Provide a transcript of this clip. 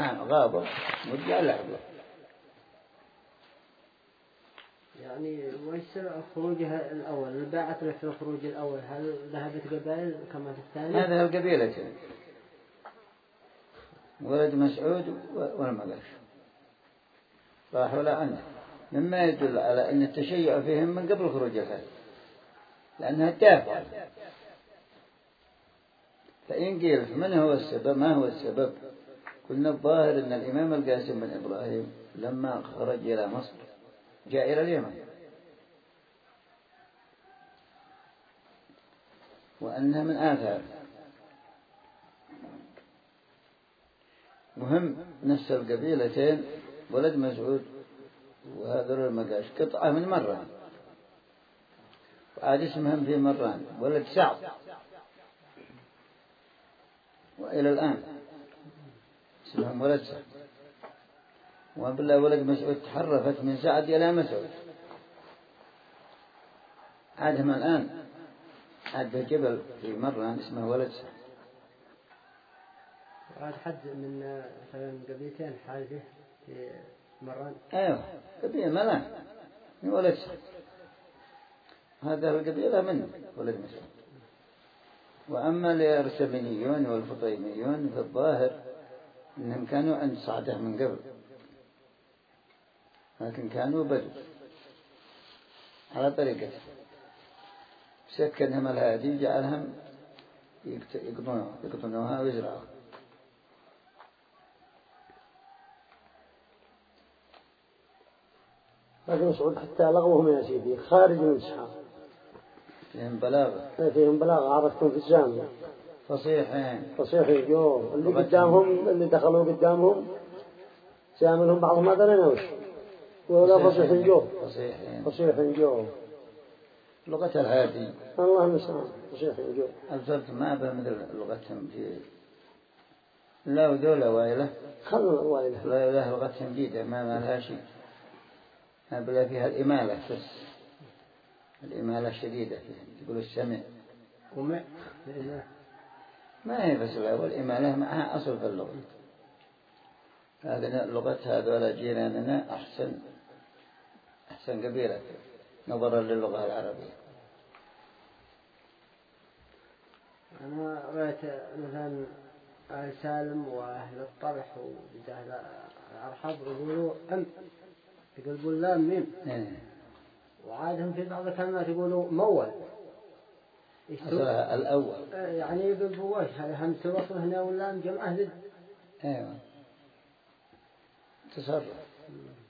غابر ورجع الأرض. يعني وش خروجها الأول اللي باعت له في الخروج الأول هل ذهبت قبائل كما في الثاني؟ هذا القبيلة ولد مسعود والمقاش راحوا لعنه، مما يدل على أن التشيع فيهم من قبل خروج الحج لأنها الدافع. فإن قيل من هو السبب ما هو السبب؟ قلنا الظاهر أن الإمام القاسم بن إبراهيم لما خرج إلى مصر جاء إلى اليمن، وأنها من آثار. مهم نفس القبيلتين ولد مسعود وهذا المقاش قطعة من مران، وعاد اسمهم في مران ولد سعد، وإلى الآن اسمهم ولد سعد. وبالله ولد مسعود تحرفت من سعد إلى مسعود، عادهم الآن عاد بجبل في مران اسمه ولد سعد. وعاد حد من مثلا قبيلتين حالفه في مران. أيوه قبيلة ملان من ولد سعد، هذا القبيلة من ولد مسعود. وأما اليرسبينيون والفطيميون فالظاهر أنهم كانوا عند صعده من قبل، لكن كانوا بدو على طريقته، سكنهم الهادي جعلهم يقطنوها ويزرعوها. لكن مسعود حتى لغوهم يا سيدي خارج من الإسحاق فيهم بلاغة، فيهم بلاغة عرفتم في الجامع فصيحين جو اللي قدامهم اللي دخلوا قدامهم سيعملهم بعضهم ما درينا وش ولا فصيحين جو لغة الهادي الله المستعان فصيحين جو الفرق ما به مثل لغتهم في لا ودولة وايلة خلوا وايلة لا لغتهم جيدة ما لها شيء، بلا فيها الإمالة بس الإمالة شديدة فيها تقول السمع ومع ما هي بس والإمالة معها أصل في اللغة. هذه لغة هذول جيراننا أحسن قبيلة نظرا للغة العربية. أنا رأيت مثلا أهل سالم وأهل الطرح وأهل الأرحب يقولوا يقولون لا ميم وعادهم في بعض الكلمات يقولوا مول الأول يعني يقولوا وش هذا همس وصل هنا ولا جمع أهل أيوة تصرف